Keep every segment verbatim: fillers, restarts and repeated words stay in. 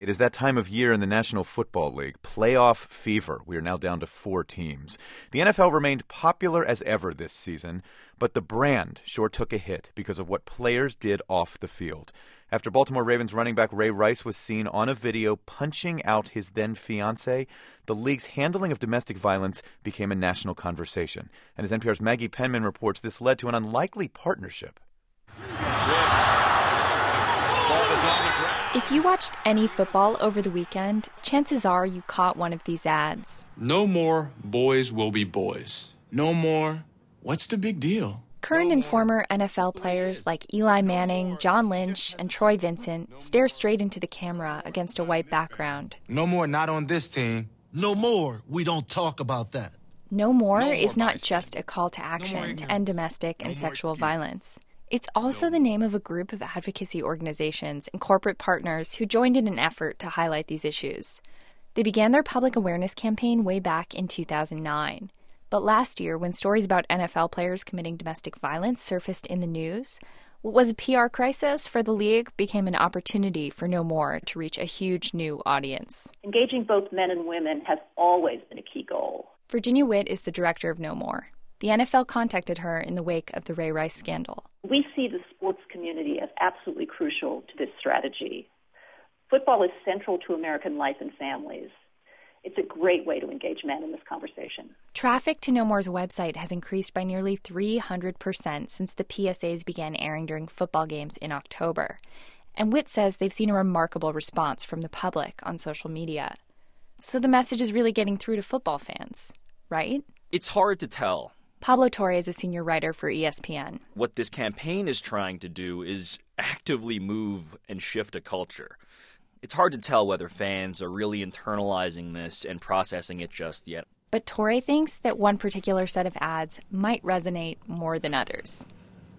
It is that time of year in the National Football League. Playoff fever. We are now down to four teams. The N F L remained popular as ever this season, but the brand sure took a hit because of what players did off the field. After Baltimore Ravens running back Ray Rice was seen on a video punching out his then-fiancée, the league's handling of domestic violence became a national conversation. And as N P R's Maggie Penman reports, this led to an unlikely partnership. If you watched any football over the weekend, chances are you caught one of these ads. No more boys will be boys. No more. What's the big deal? Current and former N F L players like Eli Manning, John Lynch, and Troy Vincent stare straight into the camera against a white background. No more not on this team. No more. We don't talk about that. No more is not just a call to action to end domestic and sexual violence. It's also the name of a group of advocacy organizations and corporate partners who joined in an effort to highlight these issues. They began their public awareness campaign way back in two thousand nine. But last year, when stories about N F L players committing domestic violence surfaced in the news, what was a P R crisis for the league became an opportunity for No More to reach a huge new audience. Engaging both men and women has always been a key goal. Virginia Witt is the director of No More. The N F L contacted her in the wake of the Ray Rice scandal. We see the sports community as absolutely crucial to this strategy. Football is central to American life and families. It's a great way to engage men in this conversation. Traffic to No More's website has increased by nearly three hundred percent since the P S As began airing during football games in October. And Witt says they've seen a remarkable response from the public on social media. So the message is really getting through to football fans, right? It's hard to tell. Pablo Torre is a senior writer for E S P N. What this campaign is trying to do is actively move and shift a culture. It's hard to tell whether fans are really internalizing this and processing it just yet. But Torre thinks that one particular set of ads might resonate more than others.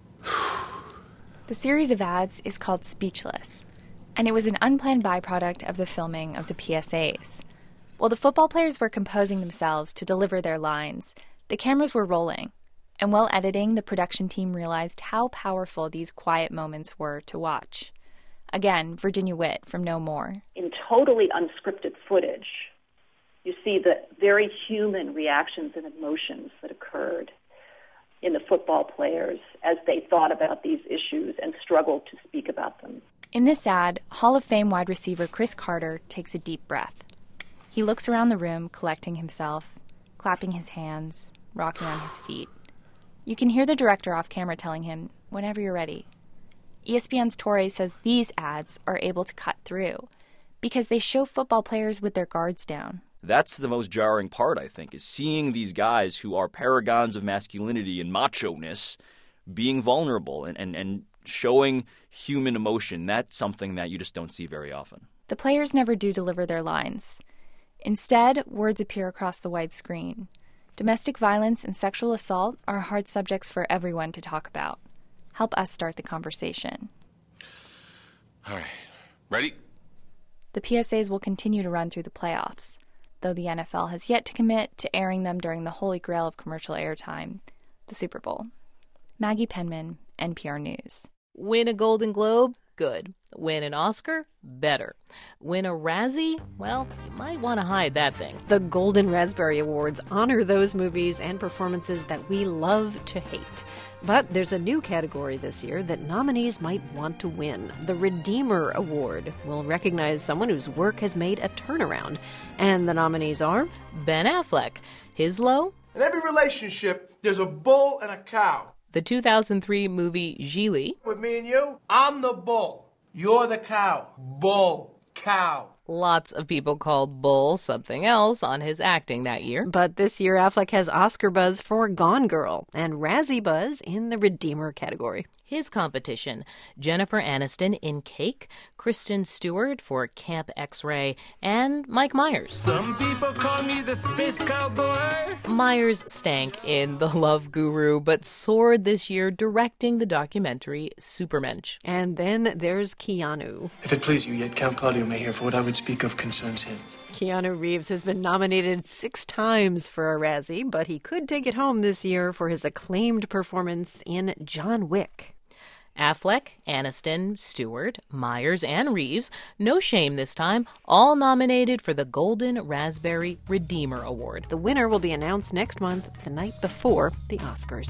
The series of ads is called Speechless, and it was an unplanned byproduct of the filming of the P S As. While the football players were composing themselves to deliver their lines, the cameras were rolling, and while editing, the production team realized how powerful these quiet moments were to watch. Again, Virginia Witt from No More. In totally unscripted footage, you see the very human reactions and emotions that occurred in the football players as they thought about these issues and struggled to speak about them. In this ad, Hall of Fame wide receiver Cris Carter takes a deep breath. He looks around the room, collecting himself, clapping his hands, rocking on his feet. You can hear the director off camera telling him, "Whenever you're ready." E S P N's Torre says these ads are able to cut through because they show football players with their guards down. That's the most jarring part, I think, is seeing these guys who are paragons of masculinity and macho-ness being vulnerable and, and, and showing human emotion. That's something that you just don't see very often. The players never do deliver their lines. Instead, words appear across the wide screen. Domestic violence and sexual assault are hard subjects for everyone to talk about. Help us start the conversation. All right. Ready? The P S As will continue to run through the playoffs, though the N F L has yet to commit to airing them during the holy grail of commercial airtime, the Super Bowl. Maggie Penman, N P R News. Win a Golden Globe? Good. Win an Oscar? Better. Win a Razzie? Well, you might want to hide that thing. The Golden Raspberry Awards honor those movies and performances that we love to hate. But there's a new category this year that nominees might want to win. The Redeemer Award will recognize someone whose work has made a turnaround. And the nominees are Ben Affleck. His low? In every relationship, there's a bull and a cow. The two thousand three movie Gigli. With me and you, I'm the bull. You're the cow. Bull. Cow. Lots of people called Bull something else on his acting that year. But this year, Affleck has Oscar buzz for Gone Girl and Razzie buzz in the Redeemer category. His competition, Jennifer Aniston in Cake, Kristen Stewart for Camp X-Ray, and Mike Myers. Some people call me the Space Cowboy. Myers stank in The Love Guru, but soared this year directing the documentary Supermensch. And then there's Keanu. If it please you, yet Count Claudio may hear, for what I would speak of concerns him. Keanu Reeves has been nominated six times for a Razzie, but he could take it home this year for his acclaimed performance in John Wick. Affleck, Aniston, Stewart, Myers, and Reeves, no shame this time, all nominated for the Golden Raspberry Redeemer Award. The winner will be announced next month, the night before the Oscars.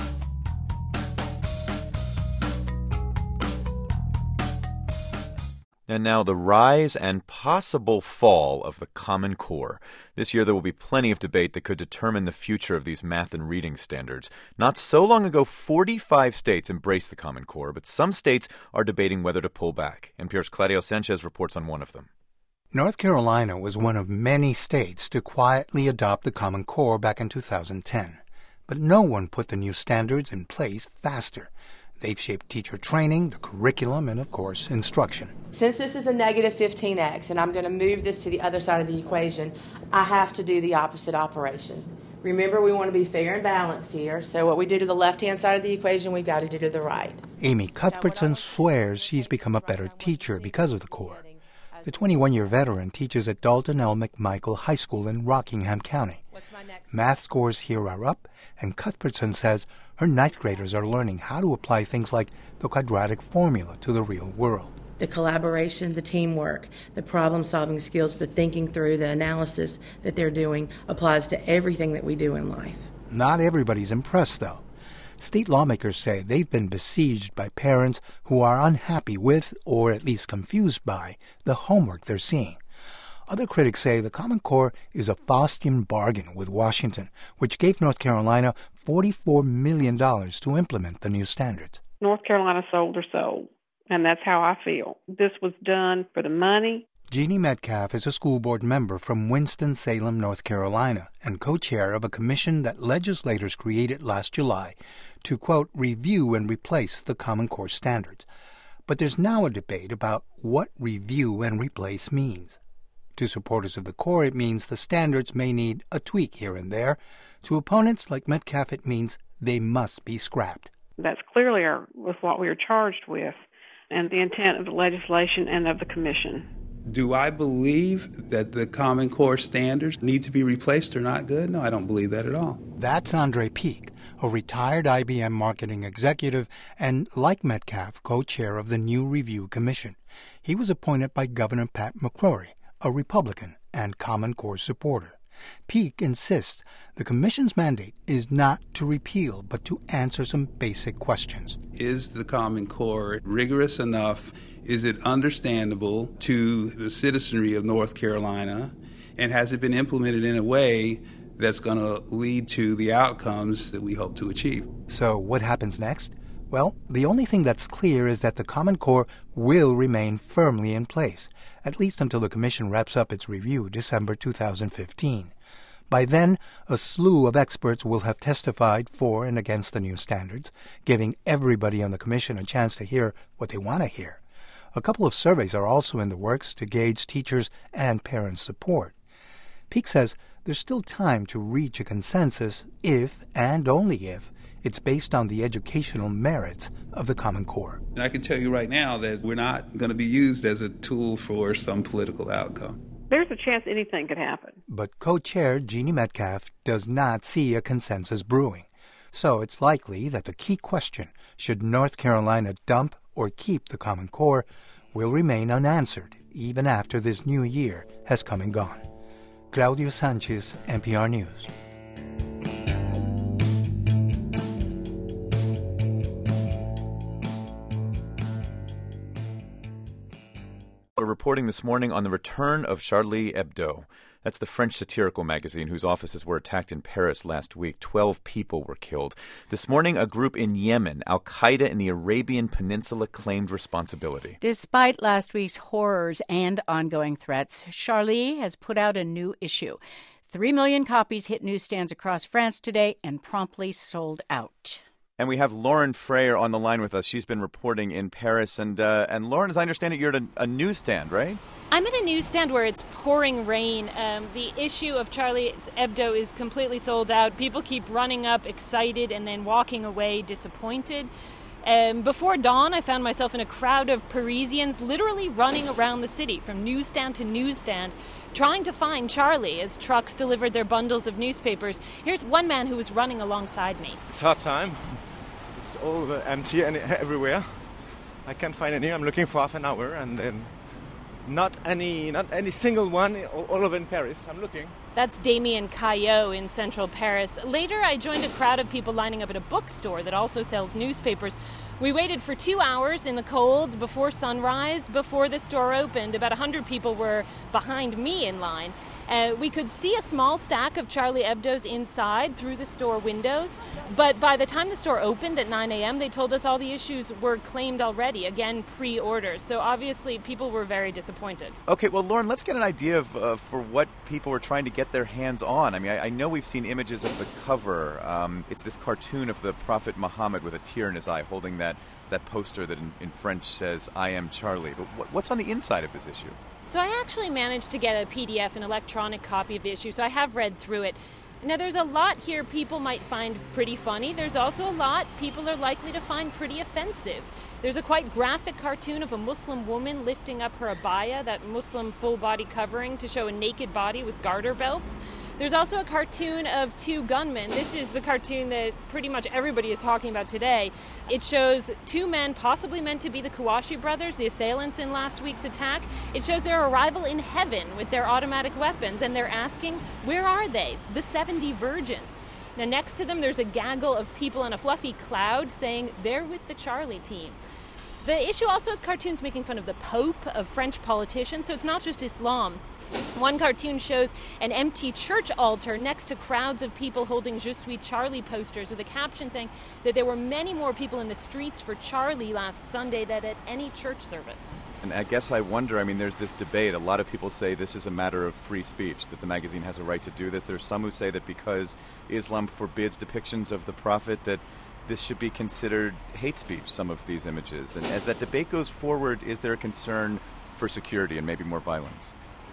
And now the rise and possible fall of the Common Core. This year there will be plenty of debate that could determine the future of these math and reading standards. Not so long ago, forty-five states embraced the Common Core, but some states are debating whether to pull back. N P R's Claudio Sanchez reports on one of them. North Carolina was one of many states to quietly adopt the Common Core back in two thousand ten. But no one put the new standards in place faster. They've shaped teacher training, the curriculum, and, of course, instruction. Since this is a negative fifteen x, and I'm going to move this to the other side of the equation, I have to do the opposite operation. Remember, we want to be fair and balanced here, so what we do to the left-hand side of the equation, we've got to do to the right. Amy Cuthbertson swears she's become a better teacher because of the Core. The twenty-one-year veteran teaches at Dalton L. McMichael High School in Rockingham County. Math scores here are up, and Cuthbertson says her ninth graders are learning how to apply things like the quadratic formula to the real world. The collaboration, the teamwork, the problem-solving skills, the thinking through, the analysis that they're doing applies to everything that we do in life. Not everybody's impressed, though. State lawmakers say they've been besieged by parents who are unhappy with, or at least confused by, the homework they're seeing. Other critics say the Common Core is a Faustian bargain with Washington, which gave North Carolina forty-four million dollars to implement the new standards. North Carolina sold their soul, and that's how I feel. This was done for the money. Jeannie Metcalf is a school board member from Winston-Salem, North Carolina, and co-chair of a commission that legislators created last July to, quote, review and replace the Common Core standards. But there's now a debate about what review and replace means. To supporters of the Core, it means the standards may need a tweak here and there. To opponents like Metcalf, it means they must be scrapped. That's clearly our, was what we were charged with, and the intent of the legislation and of the commission. Do I believe that the Common Core standards need to be replaced or not good? No, I don't believe that at all. That's Andre Peak, a retired I B M marketing executive and, like Metcalf, co-chair of the new review commission. He was appointed by Governor Pat McCrory, a Republican and Common Core supporter. Peak insists the commission's mandate is not to repeal, but to answer some basic questions. Is the Common Core rigorous enough? Is it understandable to the citizenry of North Carolina? And has it been implemented in a way that's going to lead to the outcomes that we hope to achieve? So what happens next? Well, the only thing that's clear is that the Common Core will remain firmly in place, at least until the Commission wraps up its review December two thousand fifteen. By then, a slew of experts will have testified for and against the new standards, giving everybody on the Commission a chance to hear what they want to hear. A couple of surveys are also in the works to gauge teachers' and parents' support. Peak says there's still time to reach a consensus if, and only if, it's based on the educational merits of the Common Core. And I can tell you right now that we're not going to be used as a tool for some political outcome. There's a chance anything could happen. But co-chair Jeannie Metcalf does not see a consensus brewing. So it's likely that the key question, should North Carolina dump or keep the Common Core, will remain unanswered even after this new year has come and gone. Claudio Sanchez, N P R News. We're reporting this morning on the return of Charlie Hebdo. That's the French satirical magazine whose offices were attacked in Paris last week. Twelve people were killed. This morning, a group in Yemen, Al-Qaeda in the Arabian Peninsula, claimed responsibility. Despite last week's horrors and ongoing threats, Charlie has put out a new issue. Three million copies hit newsstands across France today and promptly sold out. And we have Lauren Freyer on the line with us. She's been reporting in Paris. And uh, and Lauren, as I understand it, you're at a, a newsstand, right? I'm at a newsstand where it's pouring rain. Um, the issue of Charlie Hebdo is completely sold out. People keep running up excited and then walking away disappointed. Um, before dawn, I found myself in a crowd of Parisians literally running around the city from newsstand to newsstand, trying to find Charlie as trucks delivered their bundles of newspapers. Here's one man who was running alongside me. It's hard time. It's all uh, empty and everywhere. I can't find any. I'm looking for half an hour, and then not any, not any single one all, all over in Paris. I'm looking. That's Damien Caillot in central Paris. Later, I joined a crowd of people lining up at a bookstore that also sells newspapers. We waited for two hours in the cold before sunrise, before the store opened. About one hundred people were behind me in line. Uh, we could see a small stack of Charlie Hebdo's inside through the store windows, but by the time the store opened at nine a.m., they told us all the issues were claimed already, again, pre-orders. So obviously, people were very disappointed. Okay, well, Lauren, let's get an idea of uh, for what people were trying to get their hands on. I mean, I, I know we've seen images of the cover. Um, it's this cartoon of the Prophet Muhammad with a tear in his eye holding that, that poster that in, in French says, "I am Charlie." But what, what's on the inside of this issue? So I actually managed to get a P D F, an electronic copy of the issue, so I have read through it. Now, there's a lot here people might find pretty funny. There's also a lot people are likely to find pretty offensive. There's a quite graphic cartoon of a Muslim woman lifting up her abaya, that Muslim full-body covering, to show a naked body with garter belts. There's also a cartoon of two gunmen. This is the cartoon that pretty much everybody is talking about today. It shows two men possibly meant to be the Kouachi brothers, the assailants in last week's attack. It shows their arrival in heaven with their automatic weapons, and they're asking, where are they, the seventy virgins? Now, next to them, there's a gaggle of people in a fluffy cloud saying they're with the Charlie team. The issue also has cartoons making fun of the Pope, of French politicians, so it's not just Islam. One cartoon shows an empty church altar next to crowds of people holding Je suis Charlie posters with a caption saying that there were many more people in the streets for Charlie last Sunday than at any church service. And I guess I wonder, I mean, there's this debate. A lot of people say this is a matter of free speech, that the magazine has a right to do this. There's some who say that because Islam forbids depictions of the Prophet, that this should be considered hate speech, some of these images. And as that debate goes forward, is there a concern for security and maybe more violence?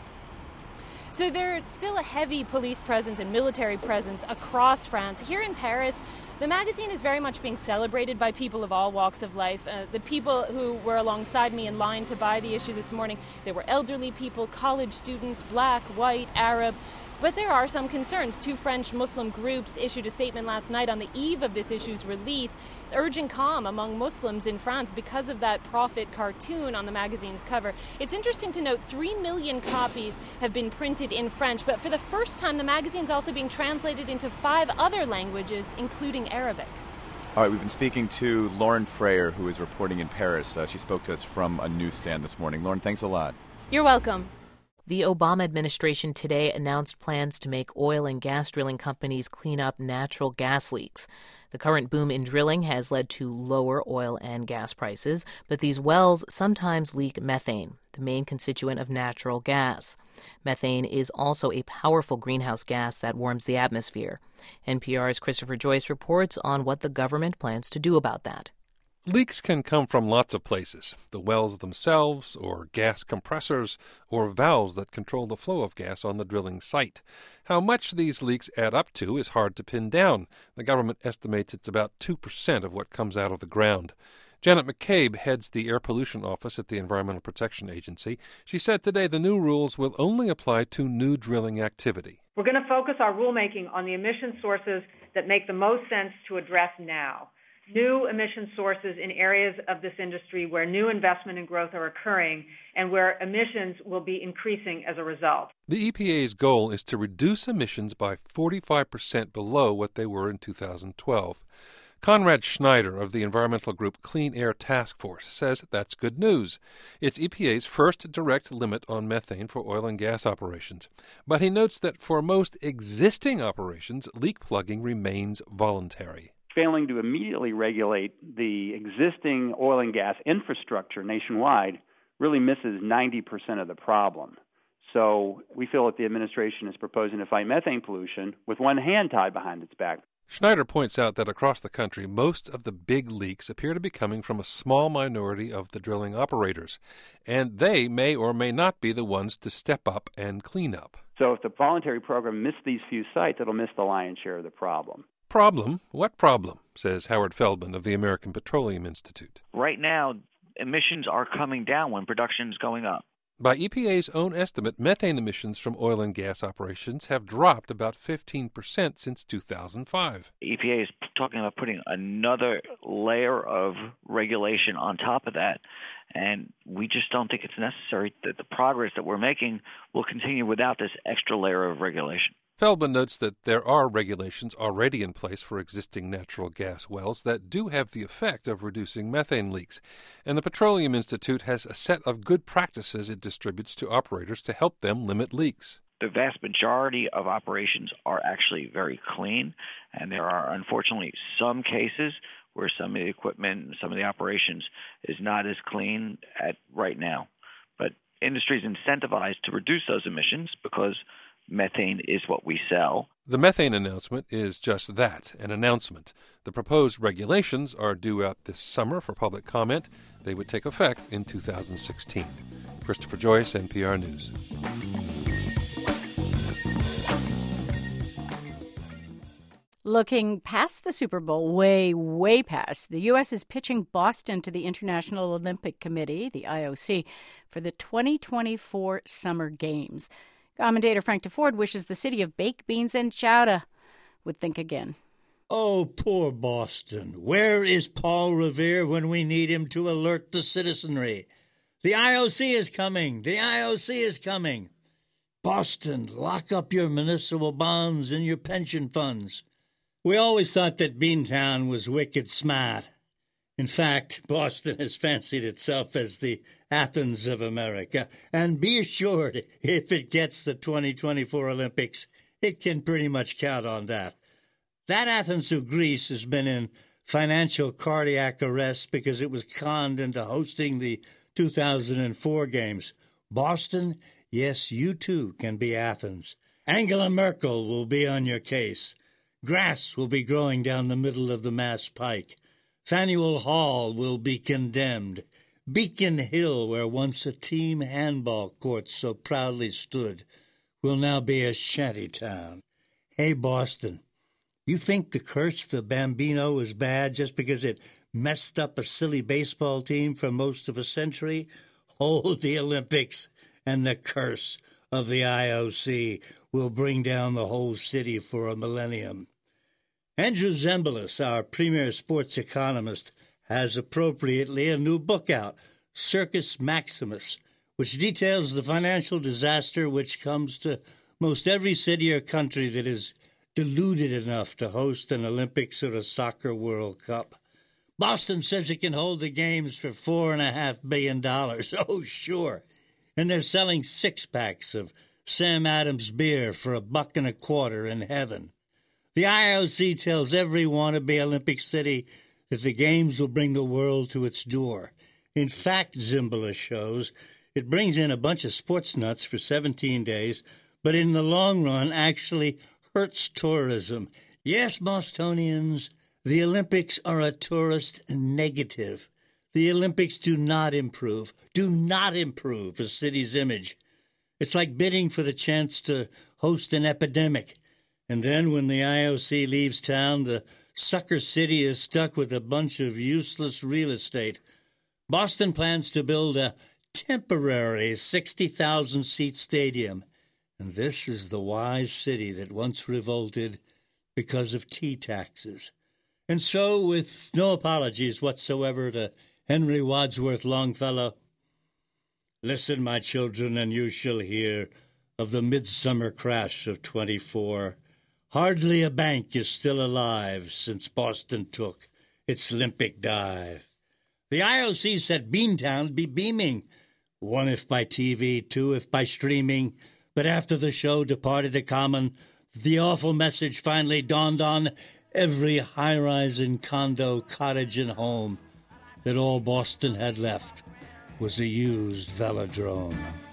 So there's still a heavy police presence and military presence across France. Here in Paris, the magazine is very much being celebrated by people of all walks of life. Uh, the people who were alongside me in line to buy the issue this morning, they were elderly people, college students, black, white, Arab. But there are some concerns. Two French Muslim groups issued a statement last night on the eve of this issue's release, urging calm among Muslims in France because of that prophet cartoon on the magazine's cover. It's interesting to note three million copies have been printed in French, but for the first time the magazine's also being translated into five other languages, including Arabic. All right, we've been speaking to Lauren Frayer, who is reporting in Paris. Uh, she spoke to us from a newsstand this morning. Lauren, thanks a lot. You're welcome. The Obama administration today announced plans to make oil and gas drilling companies clean up natural gas leaks. The current boom in drilling has led to lower oil and gas prices, but these wells sometimes leak methane, the main constituent of natural gas. Methane is also a powerful greenhouse gas that warms the atmosphere. N P R's Christopher Joyce reports on what the government plans to do about that. Leaks can come from lots of places, the wells themselves, or gas compressors, or valves that control the flow of gas on the drilling site. How much these leaks add up to is hard to pin down. The government estimates it's about two percent of what comes out of the ground. Janet McCabe heads the Air Pollution Office at the Environmental Protection Agency. She said today the new rules will only apply to new drilling activity. We're going to focus our rulemaking on the emission sources that make the most sense to address now. New emission sources in areas of this industry where new investment and growth are occurring and where emissions will be increasing as a result. The E P A's goal is to reduce emissions by forty-five percent below what they were in two thousand twelve. Conrad Schneider of the environmental group Clean Air Task Force says that's good news. It's E P A's first direct limit on methane for oil and gas operations. But he notes that for most existing operations, leak plugging remains voluntary. Failing to immediately regulate the existing oil and gas infrastructure nationwide really misses ninety percent of the problem. So we feel that the administration is proposing to fight methane pollution with one hand tied behind its back. Schneider points out that across the country, most of the big leaks appear to be coming from a small minority of the drilling operators, and they may or may not be the ones to step up and clean up. So if the voluntary program missed these few sites, it'll miss the lion's share of the problem. Problem? What problem? Says Howard Feldman of the American Petroleum Institute. Right now, emissions are coming down when production is going up. By E P A's own estimate, methane emissions from oil and gas operations have dropped about fifteen percent since two thousand five. E P A is talking about putting another layer of regulation on top of that, and we just don't think it's necessary. That the progress that we're making will continue without this extra layer of regulation. Feldman notes that there are regulations already in place for existing natural gas wells that do have the effect of reducing methane leaks, and the Petroleum Institute has a set of good practices it distributes to operators to help them limit leaks. The vast majority of operations are actually very clean, and there are unfortunately some cases where some of the equipment and some of the operations is not as clean at right now. But industry is incentivized to reduce those emissions because methane is what we sell. The methane announcement is just that, an announcement. The proposed regulations are due out this summer for public comment. They would take effect in two thousand sixteen. Christopher Joyce, N P R News. Looking past the Super Bowl, way, way past, the U S is pitching Boston to the International Olympic Committee, the I O C, for the twenty twenty-four Summer Games. Commentator Frank DeFord wishes the city of baked beans and chowder would think again. Oh, poor Boston. Where is Paul Revere when we need him to alert the citizenry? The I O C is coming. The I O C is coming. Boston, lock up your municipal bonds and your pension funds. We always thought that Beantown was wicked smart. In fact, Boston has fancied itself as the Athens of America. And be assured, if it gets the twenty twenty-four Olympics, it can pretty much count on that. That Athens of Greece has been in financial cardiac arrest because it was conned into hosting the two thousand four games. Boston, yes, you too can be Athens. Angela Merkel will be on your case. Grass will be growing down the middle of the Mass Pike. Faneuil Hall will be condemned. Beacon Hill, where once a team handball court so proudly stood, will now be a shanty town. Hey, Boston, you think the curse the Bambino is bad just because it messed up a silly baseball team for most of a century? Oh, the Olympics and the curse of the I O C will bring down the whole city for a millennium. Andrew Zemboulis, our premier sports economist, has appropriately a new book out, Circus Maximus, which details the financial disaster which comes to most every city or country that is deluded enough to host an Olympics or a soccer World Cup. Boston says it can hold the games for four and a half billion dollars. Oh, sure. And they're selling six-packs of Sam Adams beer for a buck and a quarter in heaven. The I O C tells every wannabe Olympic city that the games will bring the world to its door. In fact, Zemboulis shows, it brings in a bunch of sports nuts for seventeen days, but in the long run actually hurts tourism. Yes, Bostonians, the Olympics are a tourist negative. The Olympics do not improve, do not improve a city's image. It's like bidding for the chance to host an epidemic. And then when the I O C leaves town, the sucker city is stuck with a bunch of useless real estate. Boston plans to build a temporary sixty thousand seat stadium. And this is the wise city that once revolted because of tea taxes. And so, with no apologies whatsoever to Henry Wadsworth Longfellow, listen, my children, and you shall hear of the midsummer crash of twenty-four. Hardly a bank is still alive since Boston took its Olympic dive. The I O C said Beantown would be beaming, one if by T V, two if by streaming. But after the show departed the common, the awful message finally dawned on every high-rise and condo, cottage, and home that all Boston had left was a used velodrome.